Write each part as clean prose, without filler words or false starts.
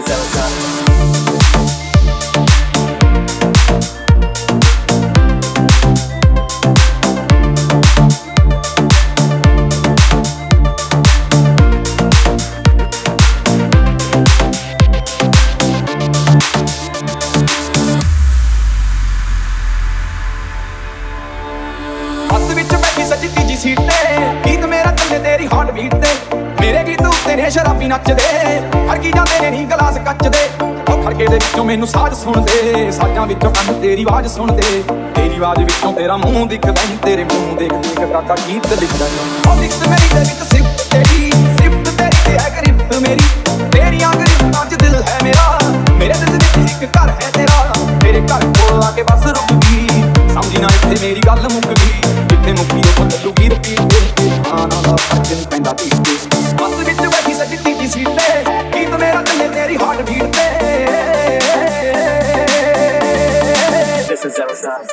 ਬੱਸ ਵਿੱਚ ਬੈਠੀ ਸੱਜੀ ਤੀਜੀ ਸੀਟ ਤੇ ਗੀਤ ਮੇਰਾ ਚੱਲੇ ਤੇਰੀ ਹਾਰਟ ਬੀਟ ਤੇ ਮੇਰੇ ਗੀਤ ਉੱਤੇ ਨੇ ਸ਼ਰਾਬੀ ਨੱਚਦੇ ਖੜਕੀ ਜਾਂਦੇ ਨੇ ਨੀ ਗਲਾਸ ਕੱਚ ਦੇ ਉਹ ਖੜਕੇ ਦੇ ਵਿੱਚੋਂ ਮੈਨੂੰ ਸਾਜ਼ ਸੁਣਦੇ ਸਾਜ਼ਾਂ ਵਿੱਚੋਂ ਕੰਨ ਤੇਰੀ ਆਵਾਜ਼ ਸੁਣਦੇ ਤੇਰੀ ਆਵਾਜ਼ ਵਿੱਚੋਂ ਤੇਰਾ ਮੂੰਹ ਦਿਖਦਾ ਨੀ ਤੇਰੇ ਮੂੰਹ ਦੇਖ ਦੇਖ ਕਾਕਾ ਗੀਤ ਲਿਖਦਾ ਉਹ ਲਿਖਤ ਮੇਰੀ ਦੇ ਵਿੱਚ ਸਿਫਤ ਤੇਰੀ ਤੇ ਹੈ ਗਰਿਫਤ ਮੇਰੀ ਤੇਰੀਆਂ ਗਰਿਫਤਾਂ 'ਚ ਦਿਲ ਹੈ ਮੇਰਾ ਮੇਰੇ ਦਿਲ ਵਿੱਚ ਇੱਕ ਘਰ ਹੈ ਤੇਰਾ ਮੇਰੇ ਘਰ ਕੋਲ ਆ ਕੇ ਬਸ ਰੁਕ ਗਈ ਸਮਝੀ ਨਾ ਇੱਥੇ ਮੇਰੀ ਗੱਲ ਮੁੱਕ ਗਈ ਜਿੱਥੇ ਮੁੱਕੀ ਉਹ ਚੱਲੂਗੀ ਰਪੀਟ ਤੇ ਆਣਾ ਦਾ ਫਰਕ ਨਹੀਂ ਪੈਂਦਾ ਧੀਰ ਤੇ ਬੱਸ ਵਿੱਚ ਬੈਠੀ ਸੱਜੀ ਤੀਜੀ ਸੀਟ ਤੇ ਗੀਤ ਮੇਰਾ ਚੱਲੇ ਤੇਰੀ ਹਾਰਟ ਬੀਟ ਤੇ This is Elsa.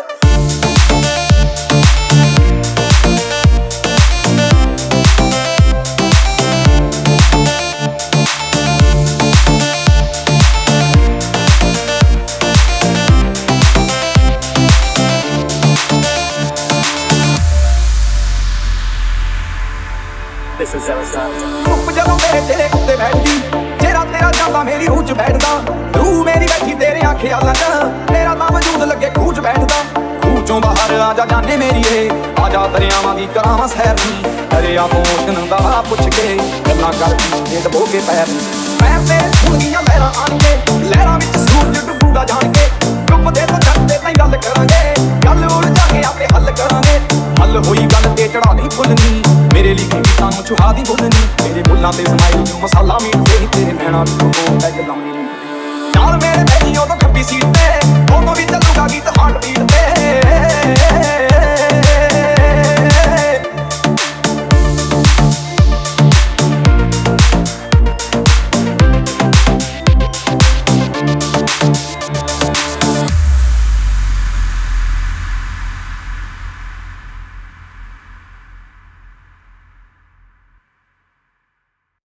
ਧੁੱਪ ਜਦੋਂ ਮੇਰੇ ਤੇਰੇ ਉੱਤੇ ਬੈਠਦੀ ਚਿਹਰਾ ਤੇਰਾ ਜਾਂਦਾ ਮੇਰੀ ਰੂਹ 'ਚ ਬੈਠਦਾ ਰੂਹ ਮੇਰੀ ਬੈਠੀ ਤੇਰਿਆਂ ਖਿਆਲਾਂ 'ਚ ਤੇਰਾ ਤਾਂ ਵਜੂਦ ਲੱਗੇ ਖੂਹ 'ਚ ਬੈਠਦਾ ਖੂਹ 'ਚੋਂ ਬਾਹਰ ਆ ਜਾ ਜਾਨੇ ਮੇਰੀਏ ਆ ਜਾ ਦਰਿਆਵਾਂ ਦੀ ਕਰਾਵਾਂ ਸੈਰ ਨੀ ਦਰਿਆ ਤੋਂ ocean ਦਾ ਪੁੱਛ ਕੇ ਗੱਲਾਂ ਕਰਦੀ ਜੇ ਡਬੋ ਕੇ ਪੈਰ ਮੈਂ ਤੇਰੇ ਸੁਣ ਗਈਆਂ ਲਹਿਰਾਂ ਆਣ ਕੇ ਲਹਿਰਾਂ ਵਿੱਚ ਸੂਰਜ ਡੁੱਬੂਗਾ ਜਾਣ ਕੇ ਡੁੱਬਦੇ ਤੋਂ ਛੱਡਦੇ ਤਾਂ ਗੱਲ ਕਰਾਂਗੇ ਗੱਲ ਉਲਝਾ ਕੇ ਆਪੇ ਹੱਲ ਕਰਾਂਗੇ ਹੱਲ ਹੋਈ ਗੱਲ ਤੇ ਚੜਾ ਨਹੀਂ ਭੁੱਲਣੀ ਮੇਰੇ ਲਈ ਗੀਤਾਂ ਨੂੰ ਛੁਹਾ ਦੀ ਬੋਲਣੀ ਤੇਰੇ ਬੁੱਲਾਂ ਤੇ ਸਮਾਈਲ ਨੂੰ ਮਸਾਲਾ ਮੀਠੇ ਤੇਰੇ ਨੈਣਾਂ ਨੂੰ ਪੈਗ ਲਾਉਣੀ ਨਾਲ ਮੇਰੇ ਬੈਠੀ ਉਦੋਂ ਖੱਬੀ ਸੀਟ ਤੇ ਉਦੋਂ ਵੀ ਚੱਲੂਗਾ ਗੀਤ ਹਾਰਟ ਬੀਟ ਤੇ